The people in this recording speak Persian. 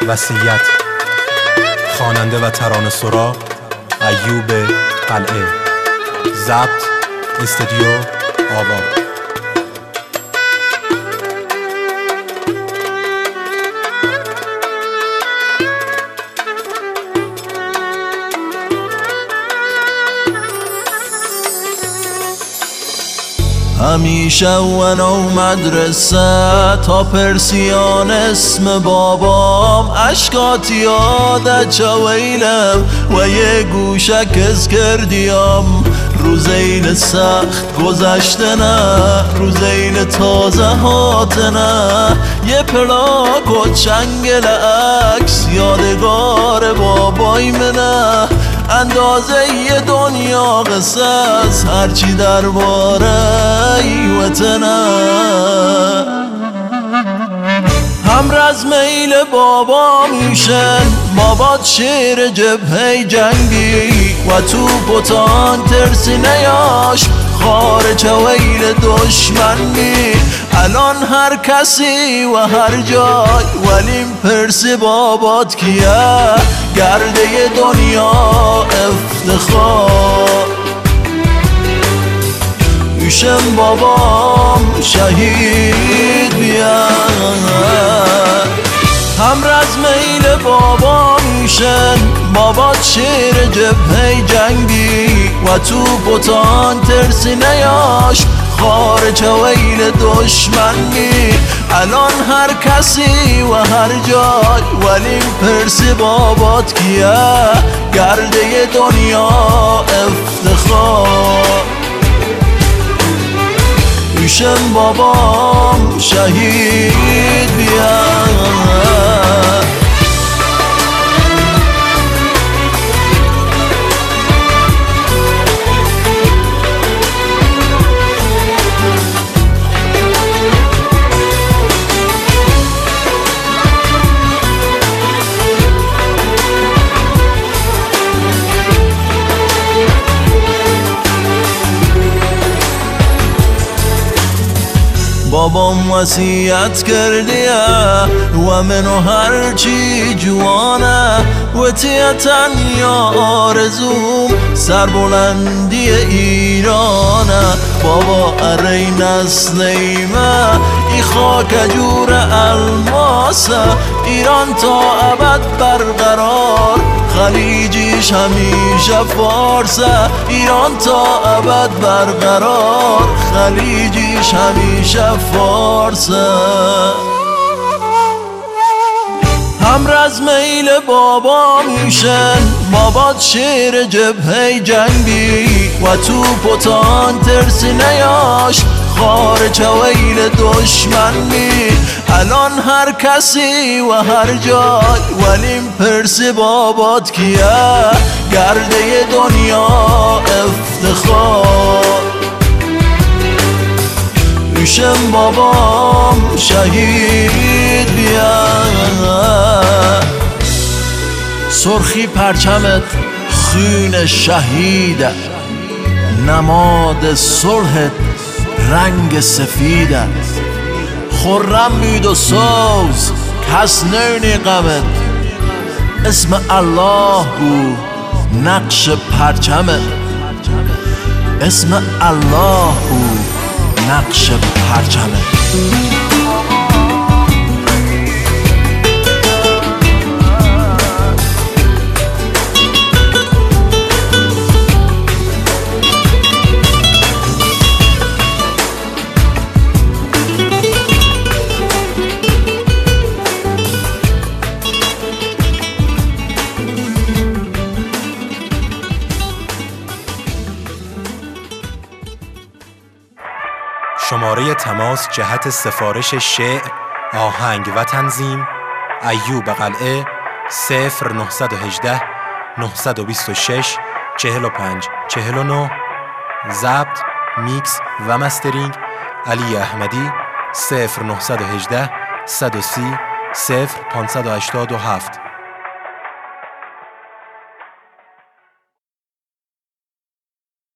وصیت، خواننده و ترانه سرا ایوب قلعه. ضبط استودیو آوا. همیشه و مدرسه تا پرسیان اسم بابام، اشکات یاد چویلم و یه گوشه کس کردیم. روزین سخت گذشته نه، روزین تازه هاته نه، یه پلاک و چنگل عکس یادگار بابای منه. اندازه یه دنیا قصه است هرچی درباره وطنه. هم رز میل بابا میشن، بابات شیر جبهه جنگی و تو بوتان ترسی نیاش خار چویل دشمنی. الان هر کسی و هر جای ولیم پرسی بابات کیه، گرده دنیا افتخار. ایشم بابام شهید بیاد، هم رز میل بابا میشن، بابات شیر جبهه جنگی و تو بوتان ترسی نیاش خار چویل دشمنی. الان هر کسی و هر جای ولیم پرسی بابات کیه، گرده دنیا افتخار. ایشم بابام شهید بیاد. بابام وصیت کردیه و منو هرچی جوانه، و تیتن یا آرزوم سربلندی ایرانه. بابا اری نسلیمه ای خاک جور الماسه، ایران تا ابد برقرار خلیجیش همیشه فارسه. ایران تا ابد برقرار خلیجیش همیشه فارسه. هم رز میل بابا میشن، بابات شیر جبهه جنگی و تو پوتان ترسی نیاش خار چویل دشمنی. الان هر کسی و هر جای ولیم پرسی بابات کیه، گرده دنیا افتخار. ایشم بابام شهید بیاد. سرخی پرچمت خون شهیده، نماد صلحت رنگ سفیده. خرم بید و سوز کس نونی غمت، اسم الله گو نقش پرچمت، اسم الله گو نقش پرچمت. شماره تماس جهت سفارش شعر، آهنگ و تنظیم ایوب قلعه 0918 926 45 49. ضبط، میکس و مسترینگ علی احمدی 0918 130 0587.